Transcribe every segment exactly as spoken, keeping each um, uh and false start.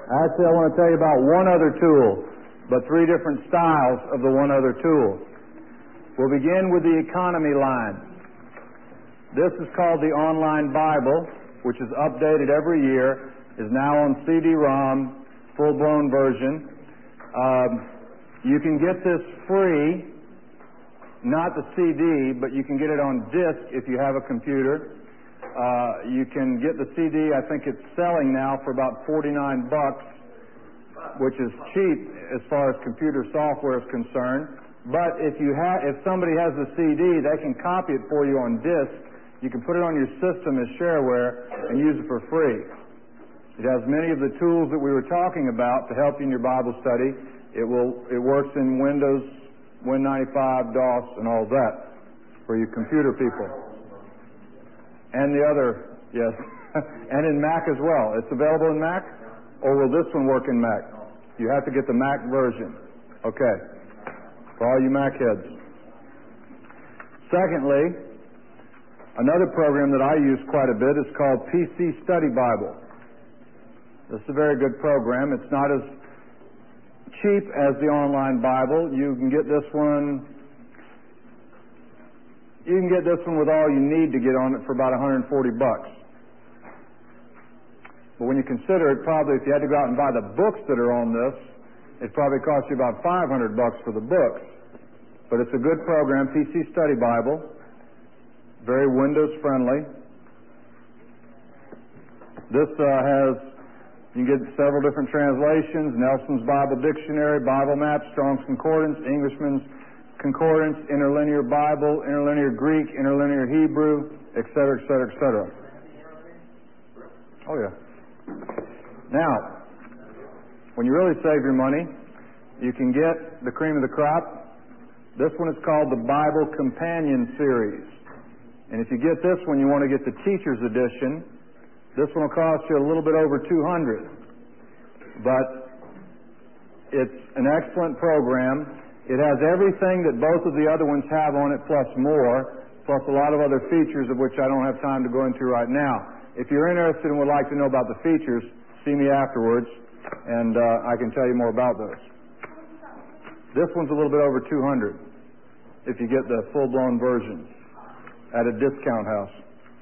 Actually, I want to tell you about one other tool, but three different styles of the one other tool. We'll begin with the economy line. This is called the Online Bible, which is updated every year, is now on C D ROM, full-blown version. Um, you can get this free, not the C D, but you can get it on disc if you have a computer. Uh, you can get the C D, I think it's selling now for about forty-nine bucks, which is cheap as far as computer software is concerned. But if you ha- if somebody has the C D, they can copy it for you on disc. You can put it on your system as shareware and use it for free. It has many of the tools that we were talking about to help you in your Bible study. It will it works in Windows, Win ninety-five, DOS, and all that for you computer people. And the other, yes, and in Mac as well. It's available in Mac, or will this one work in Mac? You have to get the Mac version. Okay, for all you Mac heads. Secondly, another program that I use quite a bit is called P C Study Bible. This is a very good program. It's not as cheap as the Online Bible. You can get this one You can get this one with all you need to get on it for about one hundred forty bucks. But when you consider it, probably if you had to go out and buy the books that are on this, it probably cost you about five hundred bucks for the books. But it's a good program, P C Study Bible, very Windows friendly. This uh, has, you can get several different translations: Nelson's Bible Dictionary, Bible Map, Strong's Concordance, Englishman's Concordance, Interlinear Bible, Interlinear Greek, Interlinear Hebrew, et cetera, et cetera, et cetera. Oh, yeah. Now, when you really save your money, you can get the cream of the crop. This one is called the Bible Companion Series. And if you get this one, you want to get the Teacher's Edition. This one will cost you a little bit over two hundred dollars. But it's an excellent program. It has everything that both of the other ones have on it, plus more, plus a lot of other features of which I don't have time to go into right now. If you're interested and would like to know about the features, see me afterwards, and uh, I can tell you more about those. This one's a little bit over two hundred dollars if you get the full-blown version at a discount house.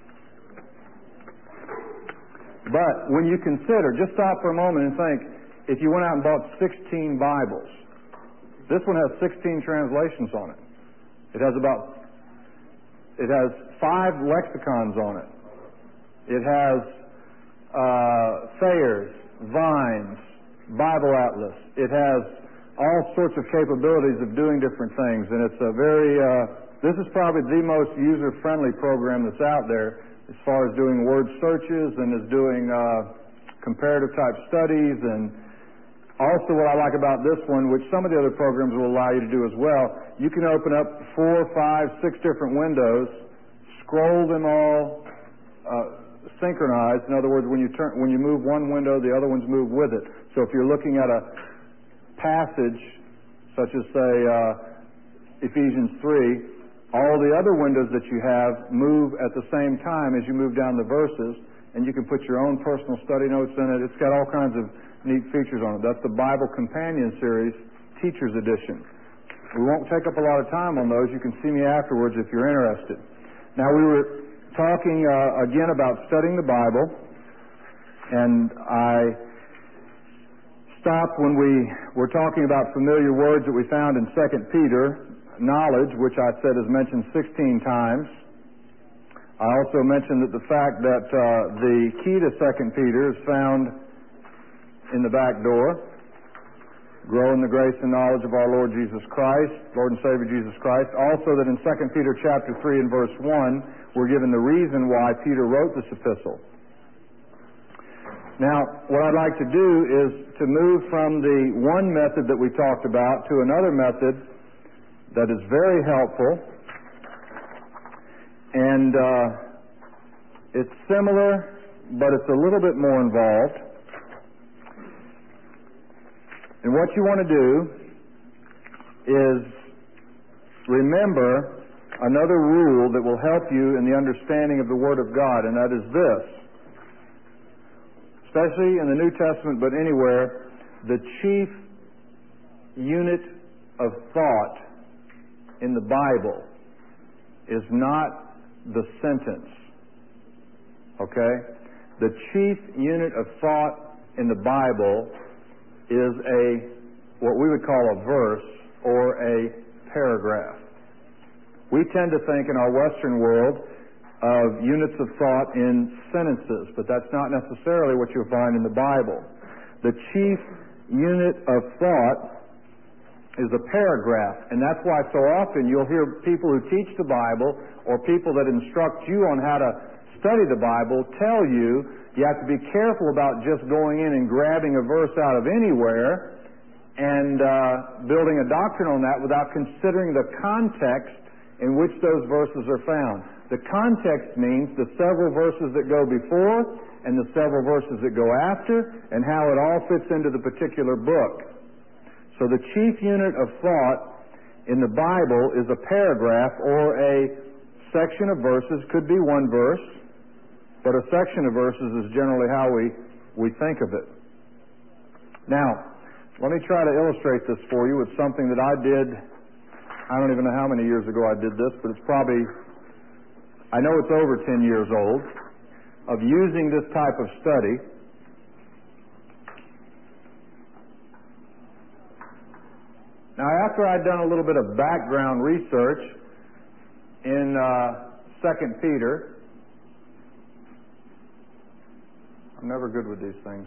But when you consider, just stop for a moment and think, if you went out and bought sixteen Bibles, this one has sixteen translations on it. It has about, it has five lexicons on it. It has uh, Thayer's, Vine's, Bible Atlas. It has all sorts of capabilities of doing different things, and it's a very, uh, this is probably the most user-friendly program that's out there as far as doing word searches and is doing uh, comparative type studies. And also what I like about this one, which some of the other programs will allow you to do as well, you can open up four, five, six different windows, scroll them all uh, synchronized. In other words, when you turn, when you move one window, the other ones move with it. So if you're looking at a passage, such as say uh, Ephesians three, all the other windows that you have move at the same time as you move down the verses, and you can put your own personal study notes in it. It's got all kinds of neat features on it. That's the Bible Companion Series, Teacher's Edition. We won't take up a lot of time on those. You can see me afterwards if you're interested. Now, we were talking uh, again about studying the Bible, and I stopped when we were talking about familiar words that we found in Second Peter, knowledge, which I said is mentioned sixteen times. I also mentioned that the fact that uh, the key to Second Peter is found in the back door. Grow in the grace and knowledge of our Lord Jesus Christ, Lord and Savior Jesus Christ. Also that in Second Peter chapter three and verse one, we're given the reason why Peter wrote this epistle. Now, what I'd like to do is to move from the one method that we talked about to another method that is very helpful. And uh, it's similar, but it's a little bit more involved. And what you want to do is remember another rule that will help you in the understanding of the Word of God, and that is this. especially in the New Testament, but anywhere, the chief unit of thought in the Bible is not the sentence. Okay? The chief unit of thought in the Bible is a, what we would call a verse or a paragraph. We tend to think in our Western world of units of thought in sentences, but that's not necessarily what you'll find in the Bible. The chief unit of thought is a paragraph, and that's why so often you'll hear people who teach the Bible or people that instruct you on how to study the Bible tell you you have to be careful about just going in and grabbing a verse out of anywhere and uh, building a doctrine on that without considering the context in which those verses are found. The context means the several verses that go before and the several verses that go after and how it all fits into the particular book. So the chief unit of thought in the Bible is a paragraph or a section of verses. Could be one verse, but a section of verses is generally how we, we think of it. Now, let me try to illustrate this for you with something that I did. I don't even know how many years ago I did this, but it's probably, I know it's over ten years old, of using this type of study. Now, after I'd done a little bit of background research in uh, Second Peter, I'm never good with these things.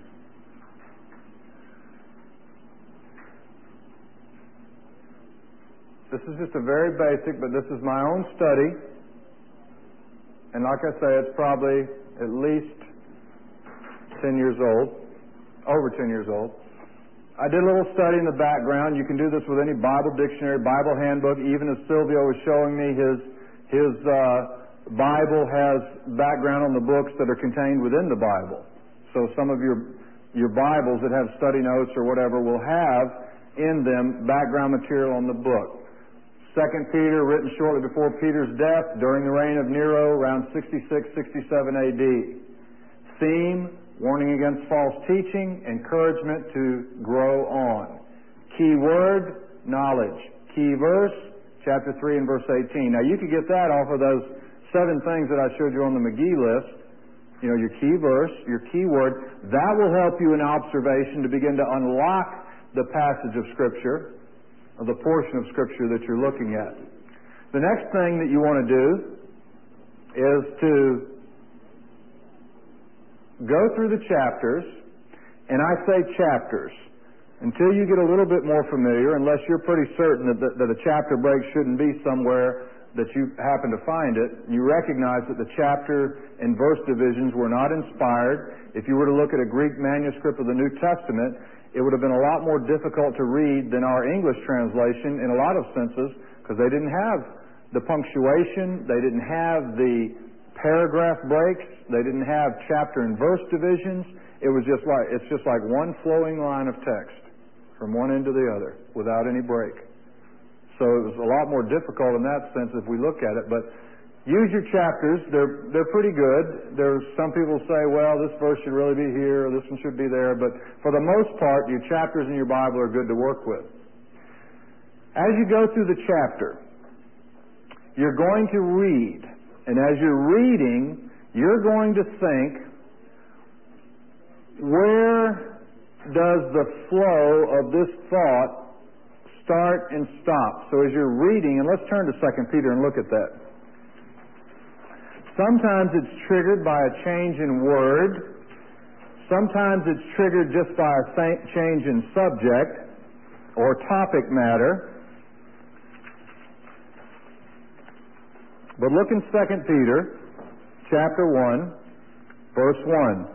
This is just a very basic, but this is my own study. And like I say, it's probably at least ten years old, over ten years old. I did a little study in the background. You can do this with any Bible dictionary, Bible handbook. Even as Silvio was showing me, his his uh, Bible has background on the books that are contained within the Bible. So some of your your Bibles that have study notes or whatever will have in them background material on the book. Second Peter, written shortly before Peter's death during the reign of Nero, around sixty-six, sixty-seven A D. Theme: warning against false teaching, encouragement to grow on. Key word: knowledge. Key verse: chapter three and verse eighteen. Now you could get that off of those seven things that I showed you on the McGee list. You know, your key verse, your key word. That will help you in observation to begin to unlock the passage of Scripture, or the portion of Scripture that you're looking at. The next thing that you want to do is to go through the chapters, and I say chapters, until you get a little bit more familiar, unless you're pretty certain that, that, that a chapter break shouldn't be somewhere that you happen to find it. You recognize that the chapter and verse divisions were not inspired. If you were to look at a Greek manuscript of the New Testament, it would have been a lot more difficult to read than our English translation in a lot of senses, because they didn't have the punctuation, they didn't have the paragraph breaks, they didn't have chapter and verse divisions. It was just like, it's just like one flowing line of text from one end to the other without any break. So it was a lot more difficult in that sense if we look at it. But use your chapters. They're they're pretty good. There's some people say, well, this verse should really be here, or this one should be there. But for the most part, your chapters in your Bible are good to work with. As you go through the chapter, you're going to read. And as you're reading, you're going to think, where does the flow of this thought start and stop? So as you're reading, and let's turn to Second Peter and look at that. Sometimes it's triggered by a change in word. Sometimes it's triggered just by a change in subject or topic matter. But look in Second Peter chapter one, verse one.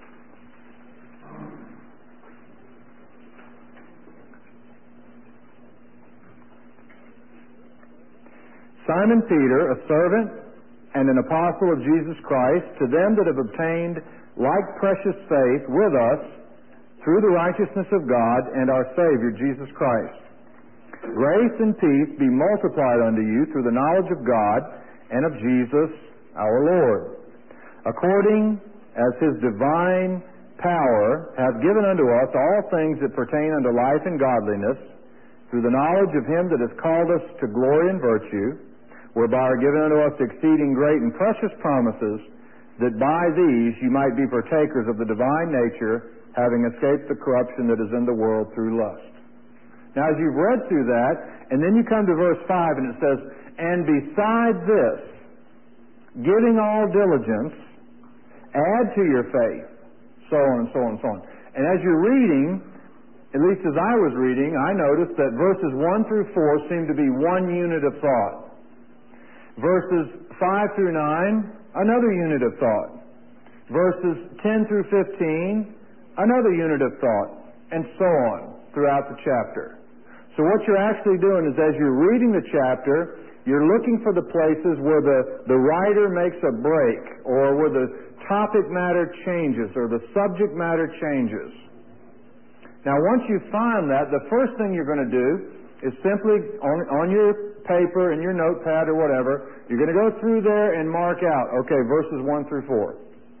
Simon Peter, a servant and an apostle of Jesus Christ, to them that have obtained like precious faith with us through the righteousness of God and our Savior Jesus Christ. Grace and peace be multiplied unto you through the knowledge of God and of Jesus our Lord, according as His divine power, hath given unto us all things that pertain unto life and godliness, through the knowledge of Him that has called us to glory and virtue, whereby are given unto us exceeding great and precious promises, that by these you might be partakers of the divine nature, having escaped the corruption that is in the world through lust. Now, as you've read through that, and then you come to verse five, and it says, and beside this, giving all diligence, add to your faith, so on and so on and so on. And as you're reading, at least as I was reading, I noticed that verses one through four seem to be one unit of thought. Verses five through nine, another unit of thought. Verses ten through fifteen, another unit of thought, and so on throughout the chapter. So what you're actually doing is, as you're reading the chapter, you're looking for the places where the, the writer makes a break, or where the topic matter changes, or the subject matter changes. Now, once you find that, the first thing you're going to do is simply, on, on your paper and your notepad or whatever, you're going to go through there and mark out, okay, verses one through four.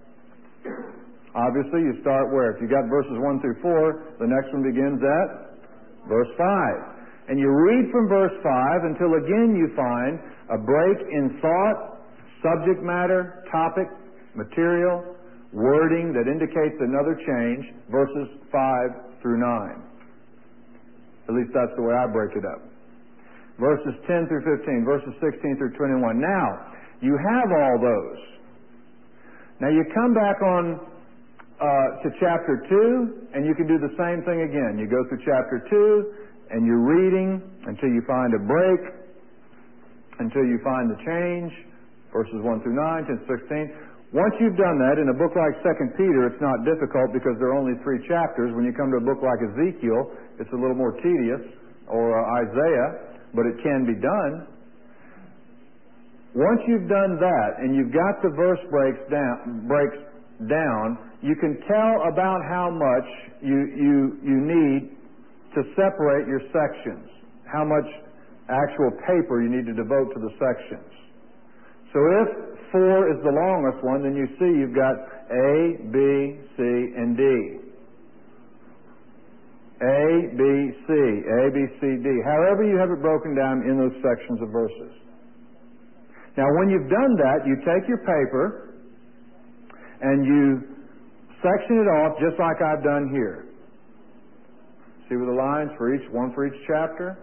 Obviously, you start where? If you got verses one through four, the next one begins at verse five. And you read from verse five until again you find a break in thought, subject matter, topic, material, wording that indicates another change, verses five through nine. At least that's the way I break it up. Verses ten through fifteen, verses sixteen through twenty-one. Now, you have all those. Now you come back on Uh, to chapter two, and you can do the same thing again. You go through chapter two, and you're reading until you find a break, until you find the change, verses one through nine, ten, sixteen. Once you've done that, in a book like Second Peter, it's not difficult because there are only three chapters. When you come to a book like Ezekiel, it's a little more tedious, or uh, Isaiah, but it can be done. Once you've done that, and you've got the verse breaks down, breaks down, you can tell about how much you, you, you need to separate your sections, how much actual paper you need to devote to the sections. So if four is the longest one, then you see you've got A, B, C, and D. A, B, C, A, B, C, D. However you have it broken down in those sections of verses. Now when you've done that, you take your paper and you section it off just like I've done here. See where the lines for each, one for each chapter?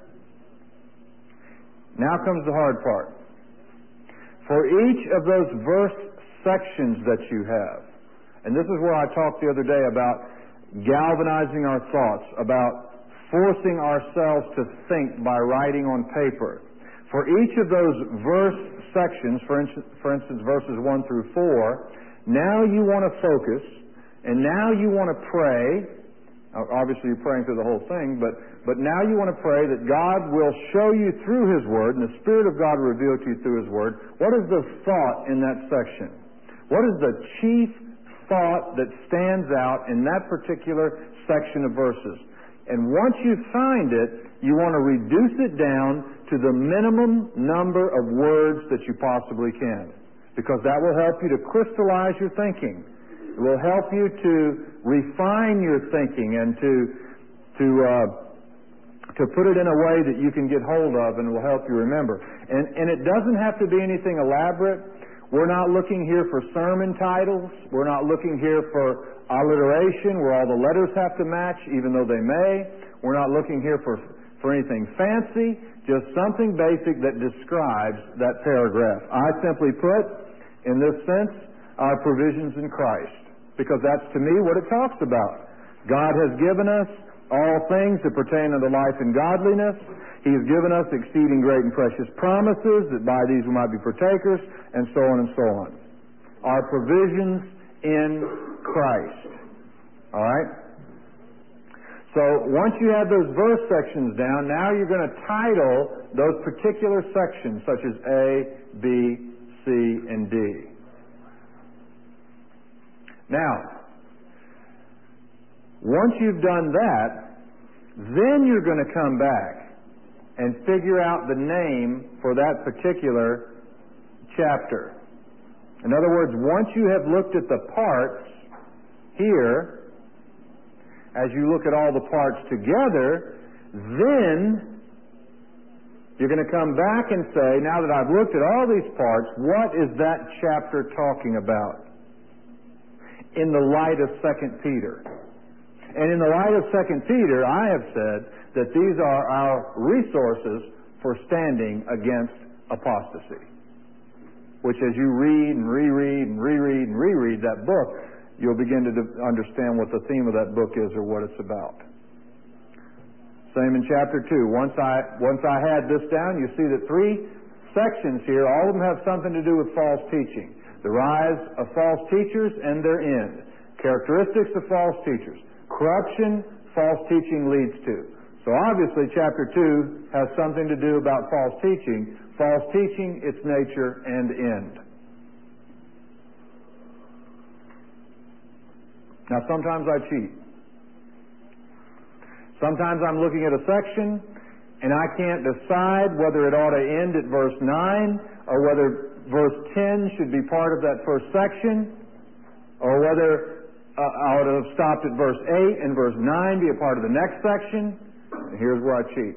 Now comes the hard part. For each of those verse sections that you have, and this is where I talked the other day about galvanizing our thoughts, about forcing ourselves to think by writing on paper. For each of those verse sections, for instance, for instance verses one through four, now you want to focus, and now you want to pray. Obviously you're praying through the whole thing, but, but now you want to pray that God will show you through His Word, and the Spirit of God will reveal to you through His Word, what is the thought in that section? What is the chief thought that stands out in that particular section of verses? And once you find it, you want to reduce it down to the minimum number of words that you possibly can, because that will help you to crystallize your thinking. It will help you to refine your thinking and to to uh, to put it in a way that you can get hold of, and it will help you remember. And and it doesn't have to be anything elaborate. We're not looking here for sermon titles. We're not looking here for alliteration where all the letters have to match, even though they may. We're not looking here for for anything fancy. Just something basic that describes that paragraph. I simply put, in this sense, our provisions in Christ, because that's to me what it talks about. God has given us all things that pertain unto life and godliness. He has given us exceeding great and precious promises, that by these we might be partakers, and so on and so on. Our provisions in Christ. All right? So once you have those verse sections down, now you're going to title those particular sections, such as A, B, C, and D. Now, once you've done that, then you're going to come back and figure out the name for that particular chapter. In other words, once you have looked at the parts here, as you look at all the parts together, then you're going to come back and say, now that I've looked at all these parts, what is that chapter talking about? In the light of Second Peter. And in the light of Second Peter, I have said that these are our resources for standing against apostasy. Which as you read and reread and reread and reread that book, you'll begin to understand what the theme of that book is or what it's about. Same in chapter two. Once I, once I had this down, you see that three sections here, all of them have something to do with false teaching. The rise of false teachers and their end. Characteristics of false teachers. Corruption false teaching leads to. So obviously chapter two has something to do about false teaching. False teaching, its nature and end. Now sometimes I cheat. Sometimes I'm looking at a section and I can't decide whether it ought to end at verse nine or whether verse ten should be part of that first section or whether uh, I ought to have stopped at verse eight and verse nine be a part of the next section. And here's where I cheat.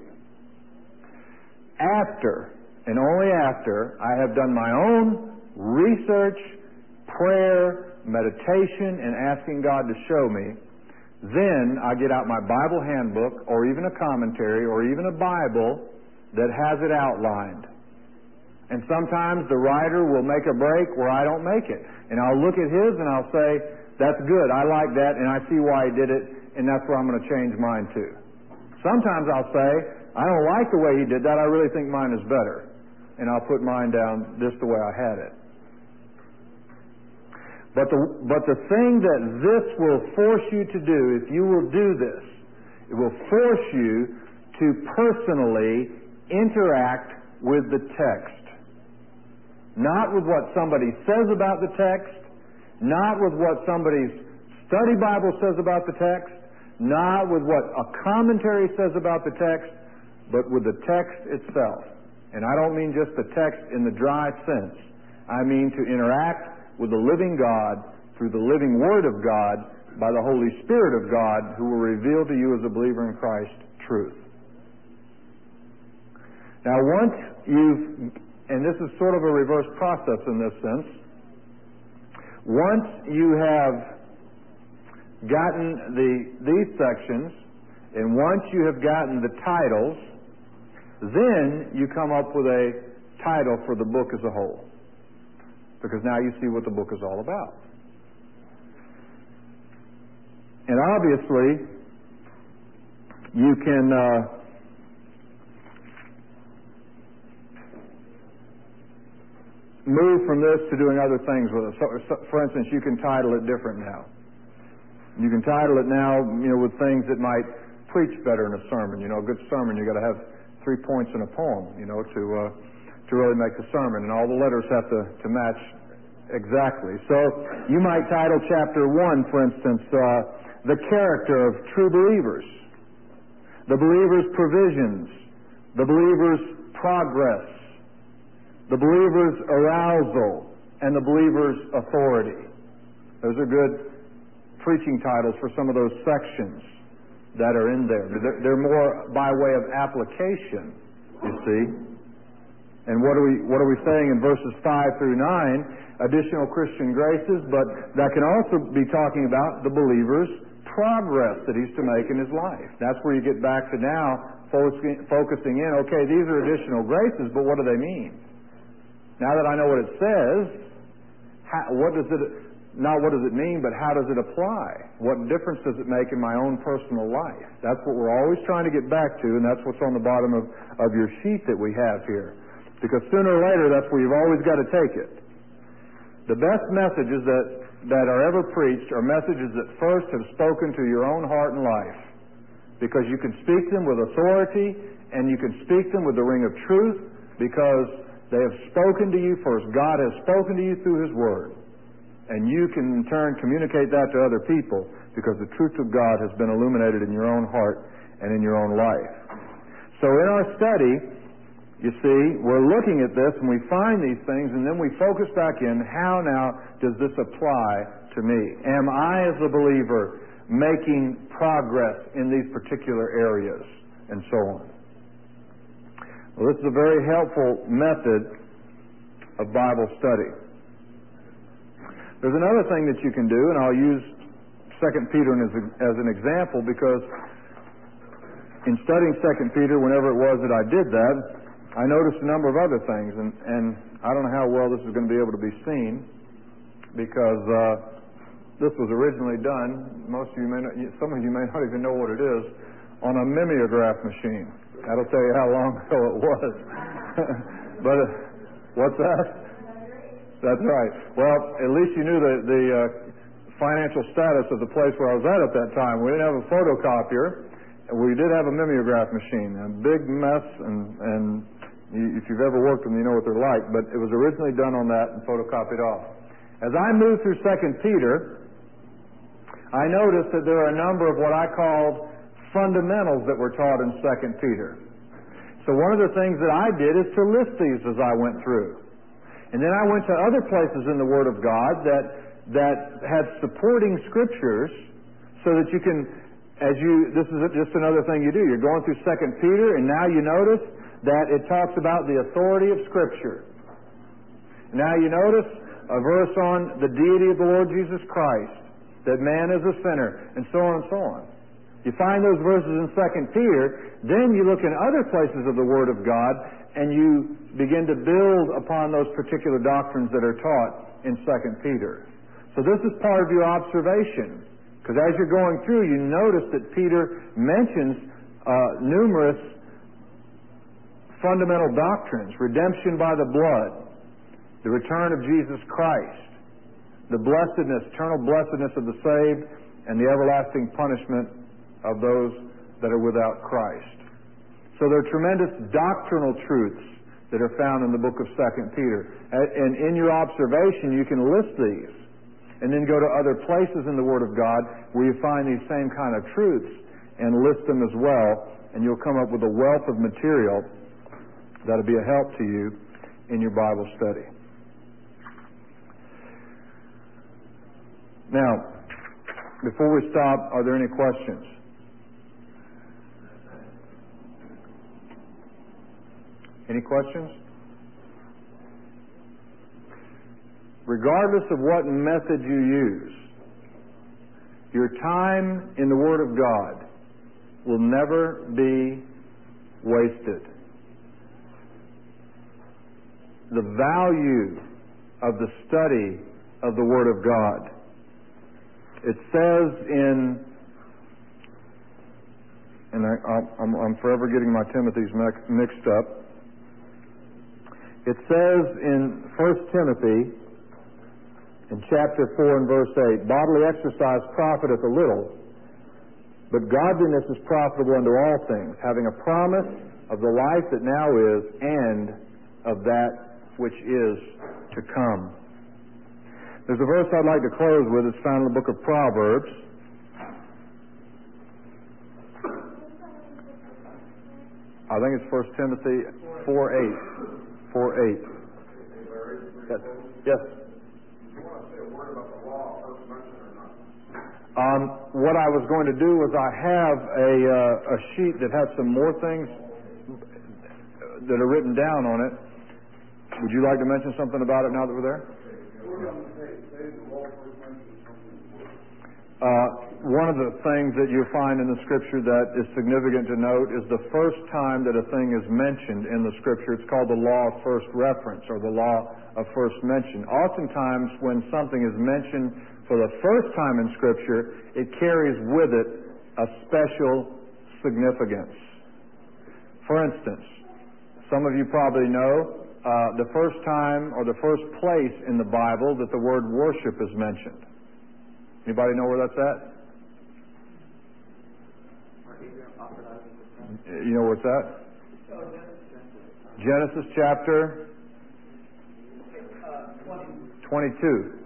After, and only after, I have done my own research, prayer, meditation, and asking God to show me, then I get out my Bible handbook or even a commentary or even a Bible that has it outlined. And sometimes the writer will make a break where I don't make it. And I'll look at his and I'll say, that's good, I like that, and I see why he did it, and that's where I'm going to change mine too. Sometimes I'll say, I don't like the way he did that, I really think mine is better. And I'll put mine down just the way I had it. But the, but the thing that this will force you to do, if you will do this, it will force you to personally interact with the text. Not with what somebody says about the text, not with what somebody's study Bible says about the text, not with what a commentary says about the text, but with the text itself. And I don't mean just the text in the dry sense. I mean to interact with the living God through the living Word of God by the Holy Spirit of God who will reveal to you as a believer in Christ truth. Now once you've, and this is sort of a reverse process in this sense, once you have gotten the these sections and once you have gotten the titles, then you come up with a title for the book as a whole. Because now you see what the book is all about. And obviously, you can uh, move from this to doing other things with it. So, so, for instance, you can title it different now. You can title it now, you know, with things that might preach better in a sermon. You know, a good sermon, you got to have three points in a poem, you know, to uh, to really make the sermon, and all the letters have to, to match exactly. So you might title chapter one, for instance, uh, the character of true believers, the believer's provisions, the believer's progress, the believer's arousal, and the believer's authority. Those are good preaching titles for some of those sections that are in there. They're, they're more by way of application, you see. And what are we what are we saying in verses five through nine? Additional Christian graces, but that can also be talking about the believer's progress that he's to make in his life. That's where you get back to now focusing, focusing in, okay, these are additional graces, but what do they mean? Now that I know what it says, how, what does it, not what does it mean, but how does it apply? What difference does it make in my own personal life? That's what we're always trying to get back to, and that's what's on the bottom of, of your sheet that we have here. Because sooner or later, that's where you've always got to take it. The best messages that, that are ever preached are messages that first have spoken to your own heart and life. Because you can speak them with authority, and you can speak them with the ring of truth, because they have spoken to you first. God has spoken to you through His Word. And you can in turn communicate that to other people, because the truth of God has been illuminated in your own heart and in your own life. So in our study, you see, we're looking at this and we find these things, and then we focus back in, how now does this apply to me? Am I as a believer making progress in these particular areas, and so on. Well, this is a very helpful method of Bible study. There's another thing that you can do, and I'll use Second Peter as, a, as an example, because in studying Second Peter, whenever it was that I did that, I noticed a number of other things, and, and I don't know how well this is going to be able to be seen, because uh, this was originally done, most of you may not, some of you may not even know what it is, on a mimeograph machine. That'll tell you how long ago it was. But uh, what's that? That's right. Well, at least you knew the, the uh, financial status of the place where I was at at that time. We didn't have a photocopier. We did have a mimeograph machine, a big mess, and, and you, if you've ever worked with them, you know what they're like. But it was originally done on that and photocopied off. As I moved through Second Peter, I noticed that there are a number of what I called fundamentals that were taught in Second Peter. So one of the things that I did is to list these as I went through. And then I went to other places in the Word of God that that had supporting scriptures, so that you can, as you, this is just another thing you do. You're going through Second Peter, and now you notice that it talks about the authority of Scripture. Now you notice a verse on the deity of the Lord Jesus Christ, that man is a sinner, and so on and so on. You find those verses in Second Peter, then you look in other places of the Word of God, and you begin to build upon those particular doctrines that are taught in Second Peter. So this is part of your observation, because as you're going through, you notice that Peter mentions uh, numerous fundamental doctrines: redemption by the blood, the return of Jesus Christ, the blessedness, eternal blessedness of the saved, and the everlasting punishment of those that are without Christ. So there are tremendous doctrinal truths that are found in the book of Second Peter. And in your observation, you can list these, and then go to other places in the Word of God where you find these same kind of truths and list them as well, and you'll come up with a wealth of material that'll be a help to you in your Bible study. Now, before we stop, are there any questions? Any questions? Regardless of what method you use, your time in the Word of God will never be wasted. The value of the study of the Word of God. It says in, and I, I'm, I'm forever getting my Timothy's mixed up. It says in First Timothy, in chapter four and verse eight, bodily exercise profiteth a little, but godliness is profitable unto all things, having a promise of the life that now is, and of that which is to come. There's a verse I'd like to close with. It's found in the book of Proverbs. I think it's First Timothy four eight. four eight. Yes. Yes. Do you want to say a word about the law first mentioned or not? Um, what I was going to do was I have a, uh, a sheet that has some more things that are written down on it. Would you like to mention something about it now that we're there? Uh, one of the things that you find in the Scripture that is significant to note is the first time that a thing is mentioned in the Scripture. It's called the law of first reference, or the law of first mention. Oftentimes when something is mentioned for the first time in Scripture, it carries with it a special significance. For instance, some of you probably know uh, the first time or the first place in the Bible that the word worship is mentioned. Anybody know where that's at? You know where it's at? Genesis chapter twenty-two.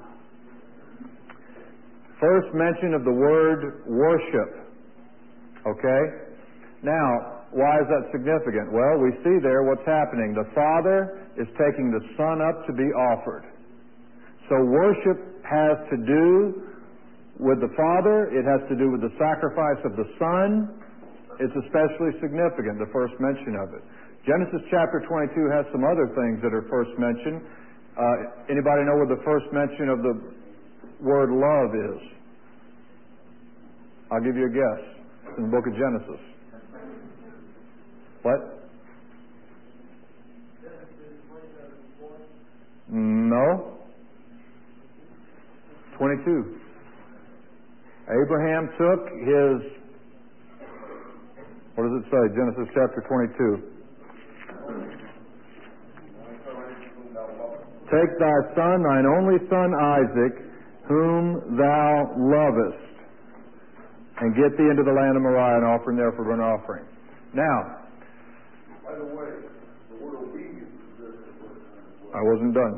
First mention of the word worship. Okay? Now, why is that significant? Well, we see there what's happening. The Father is taking the Son up to be offered. So worship has to do with the Father. It has to do with the sacrifice of the Son. It's especially significant, the first mention of it. Genesis chapter twenty-two has some other things that are first mentioned. Uh, anybody know where the first mention of the word love is? I'll give you a guess. It's in the book of Genesis. What? No. twenty-two. Abraham took his, what does it say? Genesis chapter twenty-two. Take thy son, thine only son Isaac, whom thou lovest, and get thee into the land of Moriah and offer him there for burnt offering. Now, by the way, the word obedience is there for the first time as well. I wasn't done.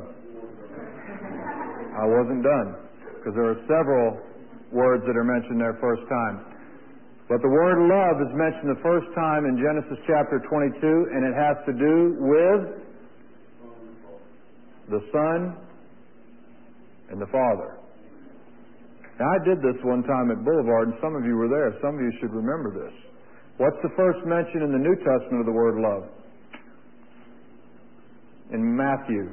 I wasn't done, because there are several words that are mentioned there first time. But the word love is mentioned the first time in Genesis chapter twenty-two, and it has to do with the Son and the Father. Now, I did this one time at Boulevard, and some of you were there. Some of you should remember this. What's the first mention in the New Testament of the word love? In Matthew.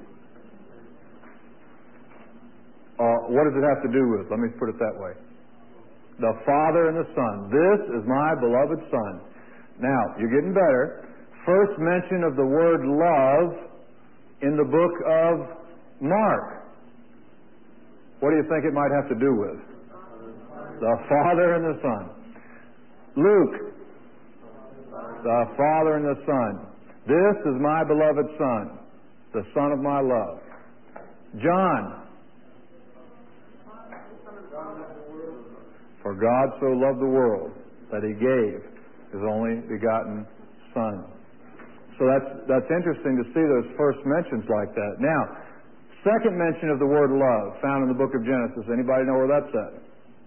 Uh, what does it have to do with? Let me put it that way. The Father and the Son. This is my beloved Son. Now, you're getting better. First mention of the word love in the book of Mark. What do you think it might have to do with? The Father and the Son. Luke. The Father and the Son. This is my beloved Son, the Son of my love. John. For God so loved the world that He gave His only begotten Son. So that's that's interesting to see those first mentions like that. Now, second mention of the word love found in the book of Genesis. Anybody know where that's at?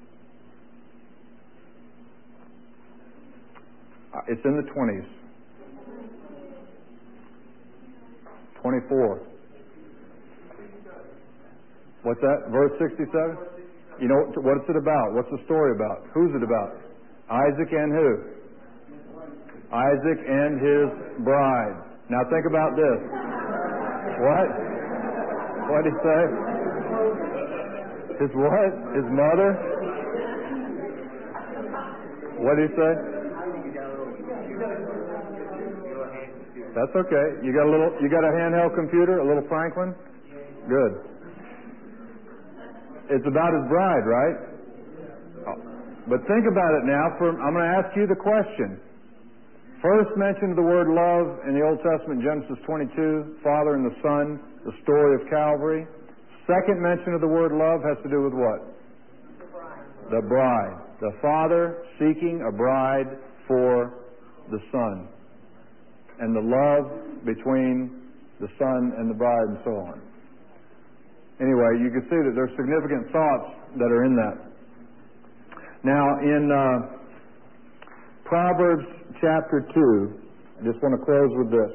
It's in the twenties. twenty-four. What's that? Verse sixty-seven? You know what it's it about? What's the story about? Who's it about? Isaac and who? Isaac and his bride. Now think about this. What? What did he say? His what? His mother? What did he say? That's okay. You got a little. You got a handheld computer, a little Franklin. Good. It's about his bride, right? But think about it now. For, I'm going to ask you the question. First mention of the word love in the Old Testament, Genesis twenty-two, Father and the Son, the story of Calvary. Second mention of the word love has to do with what? The bride. The bride. The Father seeking a bride for the Son. And the love between the Son and the bride and so on. Anyway, you can see that there's significant thoughts that are in that. Now, in uh, Proverbs chapter two, I just want to close with this.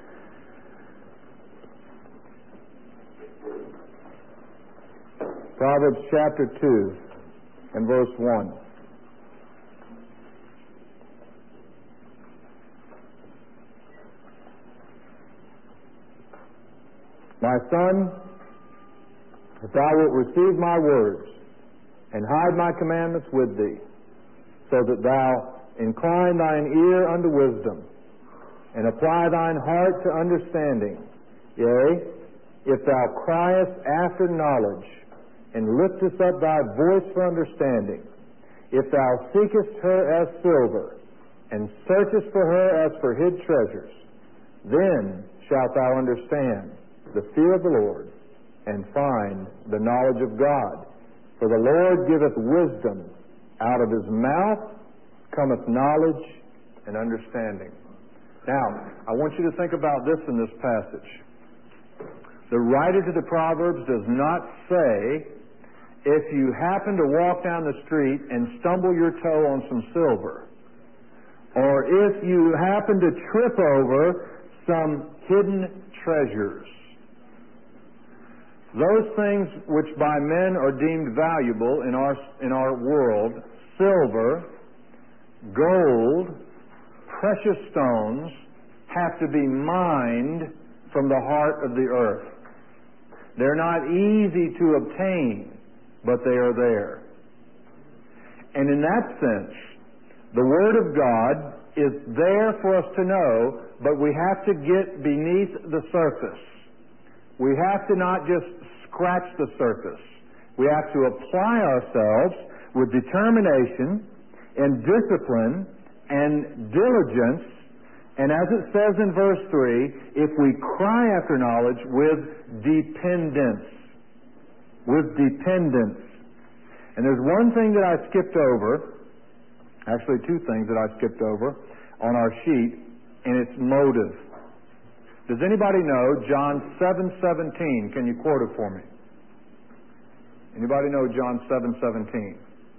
Proverbs chapter two and verse one. My son, if thou wilt receive my words, and hide my commandments with thee, so that thou incline thine ear unto wisdom, and apply thine heart to understanding, yea, if thou criest after knowledge, and liftest up thy voice for understanding, if thou seekest her as silver, and searchest for her as for hid treasures, then shalt thou understand the fear of the Lord, and find the knowledge of God. For the Lord giveth wisdom, out of His mouth cometh knowledge and understanding. Now, I want you to think about this in this passage. The writer to the Proverbs does not say, if you happen to walk down the street and stumble your toe on some silver, or if you happen to trip over some hidden treasures. Those things which by men are deemed valuable in our, in our world, silver, gold, precious stones, have to be mined from the heart of the earth. They're not easy to obtain, but they are there. And in that sense, the Word of God is there for us to know, but we have to get beneath the surface. We have to not just scratch the surface. We have to apply ourselves with determination and discipline and diligence. And as it says in verse three, if we cry after knowledge with dependence. With dependence. And there's one thing that I skipped over, actually two things that I skipped over on our sheet, and it's motive. Does anybody know John seven seventeen? Can you quote it for me? Anybody know John seven seventeen?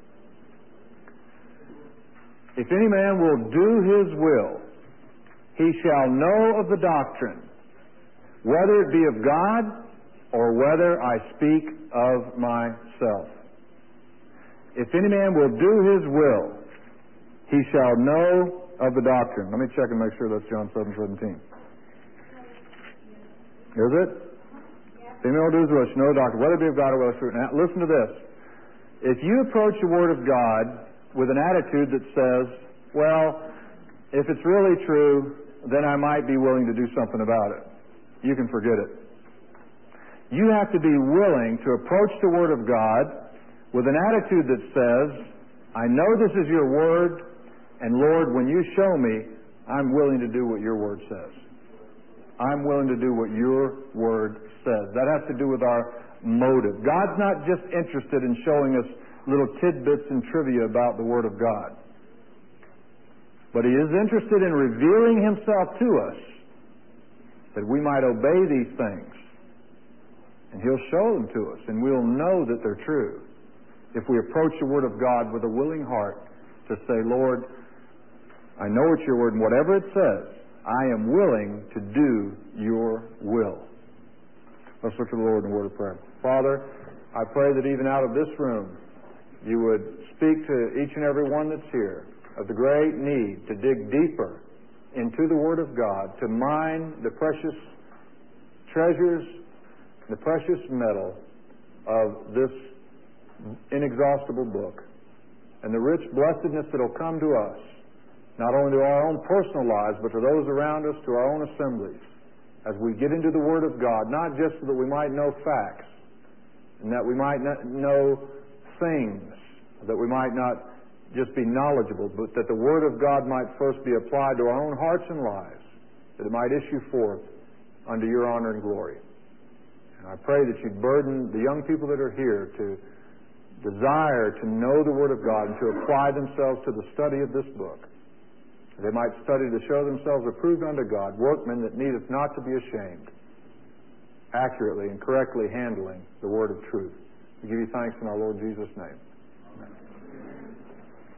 If any man will do his will, he shall know of the doctrine, whether it be of God or whether I speak of myself. If any man will do his will, he shall know of the doctrine. Let me check and make sure that's John seven seventeen. Is it? If any man will do his will, he shall know the doctrine, whether it be of God or whether it be. Now, listen to this. If you approach the Word of God with an attitude that says, well, if it's really true, then I might be willing to do something about it, you can forget it. You have to be willing to approach the Word of God with an attitude that says, I know this is your Word, and Lord, when you show me, I'm willing to do what your Word says. I'm willing to do what your Word says. That has to do with our motive. God's not just interested in showing us little tidbits and trivia about the Word of God, but He is interested in revealing Himself to us that we might obey these things. And He'll show them to us, and we'll know that they're true if we approach the Word of God with a willing heart to say, Lord, I know it's your Word, and whatever it says, I am willing to do your will. Let's look to the Lord in a word of prayer. Father, I pray that even out of this room, you would speak to each and every one that's here of the great need to dig deeper into the Word of God, to mine the precious treasures, the precious metal of this inexhaustible book, and the rich blessedness that will come to us, not only to our own personal lives, but to those around us, to our own assemblies, as we get into the Word of God, not just so that we might know facts, and that we might not know things, that we might not just be knowledgeable, but that the Word of God might first be applied to our own hearts and lives, that it might issue forth unto your honor and glory. And I pray that you'd burden the young people that are here to desire to know the Word of God and to apply themselves to the study of this book. They might study to show themselves approved unto God, workmen that needeth not to be ashamed, accurately and correctly handling the word of truth. We give you thanks in our Lord Jesus' name.